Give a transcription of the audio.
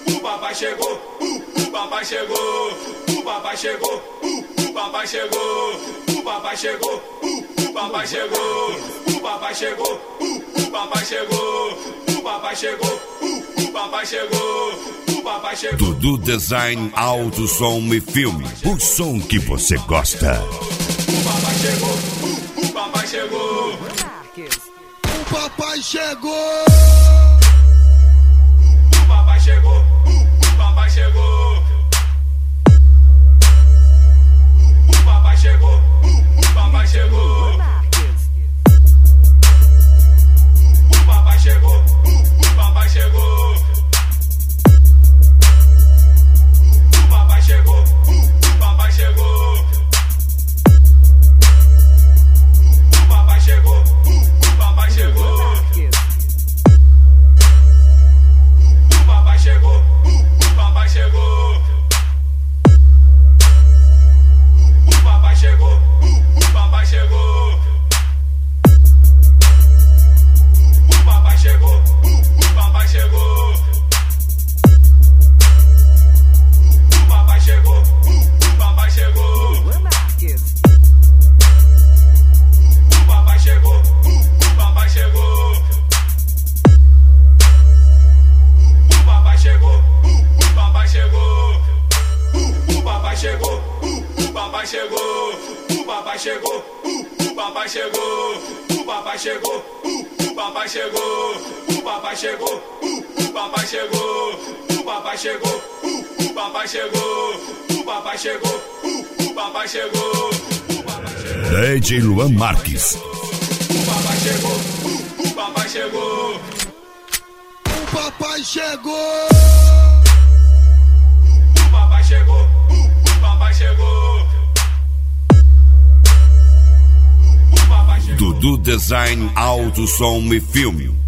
o papai chegou, o papai chegou, o papai chegou, o papai chegou, o papai chegou, o papai chegou, o papai chegou, o papai chegou, o papai chegou, o papai chegou, o papai chegou. Dudu Design, áudio, som e filme. O som que você gosta. O papai chegou, o papai chegou. O papai chegou. O papai chegou, o papai chegou. O papai chegou, o papai chegou. O papai chegou, o papai chegou. O papai chegou, o papai chegou. O papai chegou, o papai chegou. O papai chegou, o papai chegou. O papai chegou, o papai chegou. O papai chegou, o papai chegou. O papai chegou, o papai chegou. O papai chegou, o papai chegou. O papai chegou, o papai chegou. O papai chegou, o papai chegou. O papai chegou, o papai chegou. O papai chegou, o papai chegou. O papai chegou, o papai chegou. O papai chegou, o papai chegou. O papai chegou, o papai chegou. DJ Luan Marques. O papai chegou, o papai chegou. O papai chegou. O papai chegou, o papai chegou. O papai chegou. Dudu Design, áudio, som e filme.